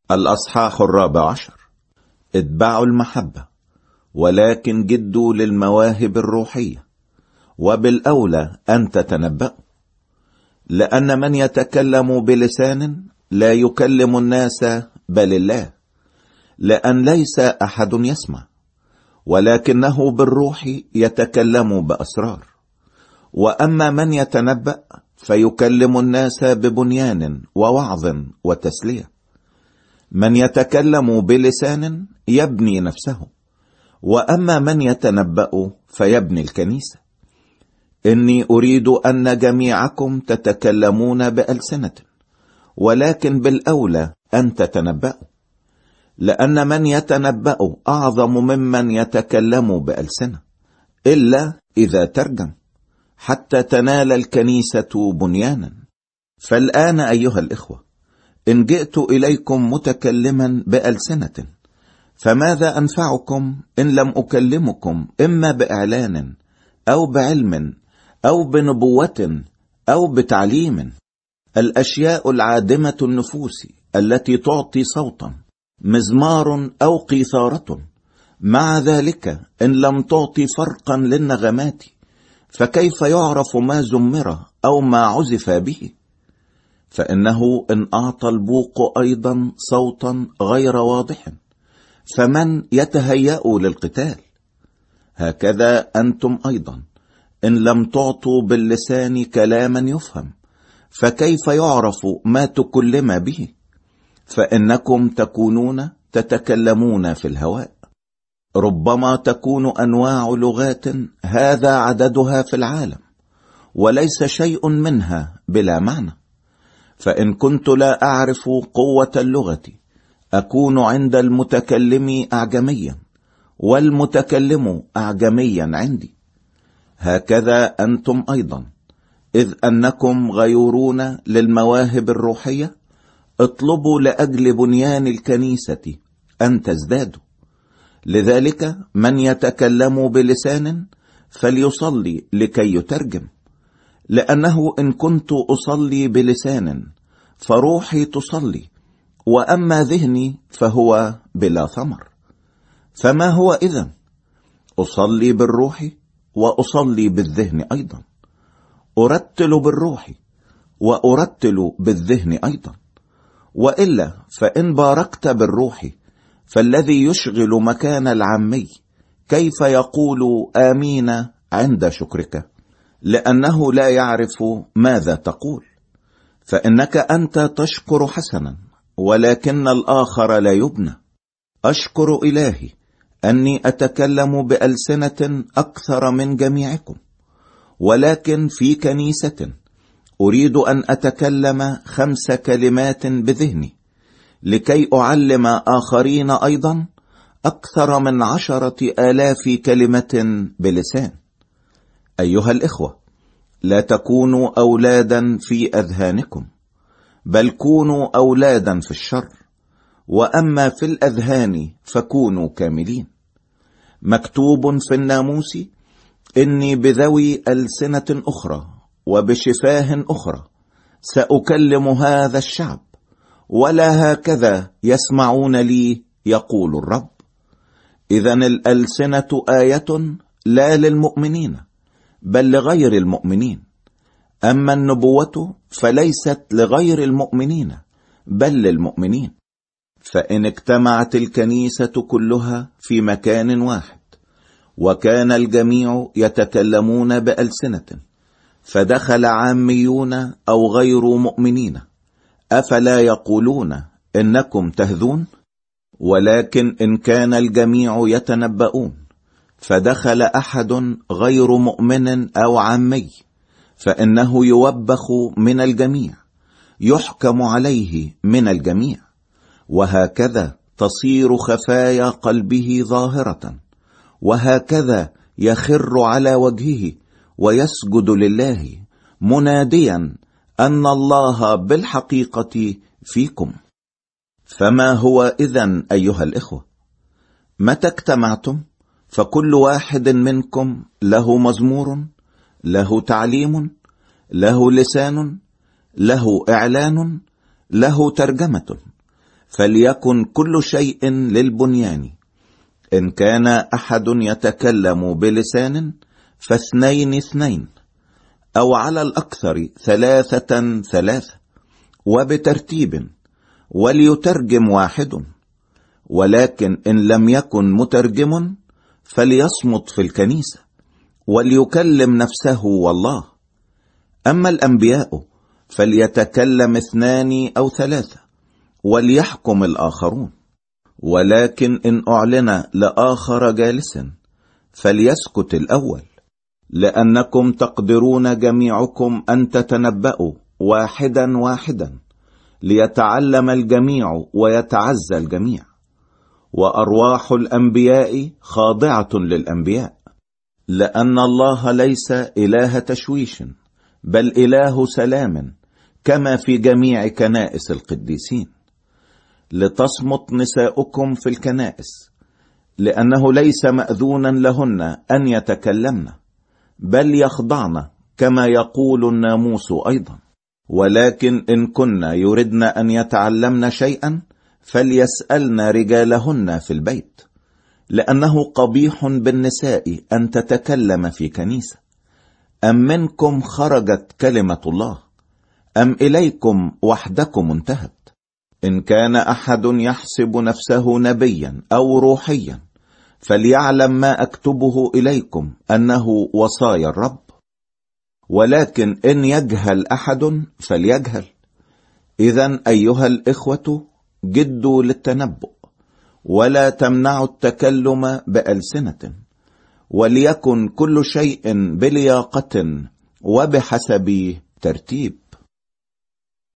الأصحاح 14. اتبعوا المحبة، ولكن جدوا للمواهب الروحية، وبالأولى أن تتنبأوا، لأن من يتكلم بلسان لا يكلم الناس بل الله، لأن ليس أحد يسمع، ولكنه بالروح يتكلم بأسرار. وأما من يتنبأ فيكلم الناس ببنيان ووعظ وتسلية. من يتكلم بلسان يبني نفسه، وأما من يتنبأ فيبني الكنيسة. إني أريد أن جميعكم تتكلمون بألسنة، ولكن بالأولى أن تتنبأوا، لأن من يتنبأ أعظم ممن يتكلم بألسنة، إلا إذا ترجم، حتى تنال الكنيسة بنيانا. فالآن أيها الإخوة، إن جئت إليكم متكلما بألسنة، فماذا أنفعكم إن لم أكلمكم إما بإعلان أو بعلم أو بنبوة أو بتعليم؟ الأشياء العادمة النفوس التي تعطي صوتا، مزمار أو قيثارة، مع ذلك إن لم تعطي فرقا للنغمات، فكيف يعرف ما زمر أو ما عزف به؟ فإنه إن أعطى البوق أيضا صوتا غير واضح، فمن يتهيأ للقتال؟ هكذا أنتم أيضا إن لم تعطوا باللسان كلاما يفهم، فكيف يعرف ما تكلم به؟ فإنكم تكونون تتكلمون في الهواء. ربما تكون أنواع لغات هذا عددها في العالم، وليس شيء منها بلا معنى. فإن كنت لا أعرف قوة اللغة أكون عند المتكلم أعجميا، والمتكلم أعجميا عندي. هكذا أنتم أيضا، إذ أنكم غيورون للمواهب الروحية، اطلبوا لأجل بنيان الكنيسة أن تزدادوا. لذلك من يتكلم بلسان فليصلي لكي يترجم، لأنه إن كنت أصلي بلسان فروحي تصلي، وأما ذهني فهو بلا ثمر. فما هو إذن؟ أصلي بالروح وأصلي بالذهن أيضا، أرتل بالروح وأرتل بالذهن أيضا. وإلا فإن باركت بالروح، فالذي يشغل مكان العامي كيف يقول آمين عند شكرك؟ لأنه لا يعرف ماذا تقول. فإنك أنت تشكر حسنا، ولكن الآخر لا يبنى. أشكر إلهي أني أتكلم بألسنة أكثر من جميعكم، ولكن في كنيسة أريد أن أتكلم 5 كلمات بذهني، لكي أعلم آخرين أيضا أكثر من 10,000 كلمة بلسان. أيها الإخوة، لا تكونوا أولادا في أذهانكم، بل كونوا أولادا في الشر، وأما في الأذهان فكونوا كاملين. مكتوب في الناموس: إني بذوي ألسنة أخرى وبشفاه أخرى سأكلم هذا الشعب، ولا هكذا يسمعون لي، يقول الرب. إذن الألسنة آية لا للمؤمنين بل لغير المؤمنين، أما النبوة فليست لغير المؤمنين بل للمؤمنين. فإن اجتمعت الكنيسة كلها في مكان واحد، وكان الجميع يتكلمون بألسنة، فدخل عاميون أو غير مؤمنين، أفلا يقولون إنكم تهذون؟ ولكن إن كان الجميع يتنبؤون، فدخل أحد غير مؤمن أو عامي، فإنه يوبخ من الجميع، يحكم عليه من الجميع. وهكذا تصير خفايا قلبه ظاهرة، وهكذا يخر على وجهه ويسجد لله، مناديا أن الله بالحقيقة فيكم. فما هو إذن أيها الإخوة؟ متى اجتمعتم فكل واحد منكم له مزمور، له تعليم، له لسان، له إعلان، له ترجمة. فليكن كل شيء للبنيان. إن كان أحد يتكلم بلسان فاثنين اثنين، أو على الأكثر ثلاثة ثلاثة، وبترتيب، وليترجم واحد. ولكن إن لم يكن مترجم فليصمت في الكنيسة، وليكلم نفسه والله. أما الأنبياء فليتكلم اثنان أو ثلاثة، وليحكم الآخرون. ولكن إن أعلن لآخر جالس فليسكت الأول، لأنكم تقدرون جميعكم أن تتنبأوا واحدا واحدا، ليتعلم الجميع ويتعزى الجميع. وأرواح الأنبياء خاضعة للأنبياء، لأن الله ليس إله تشويش، بل إله سلام، كما في جميع كنائس القديسين. لتصمت نساؤكم في الكنائس، لأنه ليس مأذونا لهن أن يتكلمن، بل يخضعن كما يقول الناموس أيضا. ولكن إن كن يردن أن يتعلمن شيئا فليسألن رجالهن في البيت، لأنه قبيح بالنساء أن تتكلم في كنيسة. أم منكم خرجت كلمة الله، أم إليكم وحدكم انتهت؟ إن كان أحد يحسب نفسه نبيا أو روحيا فليعلم ما أكتبه إليكم أنه وصايا الرب. ولكن إن يجهل أحد فليجهل. إذن أيها الإخوة جدوا للتنبؤ، ولا تمنعوا التكلم بألسنة، وليكن كل شيء بلياقة وبحسب ترتيب.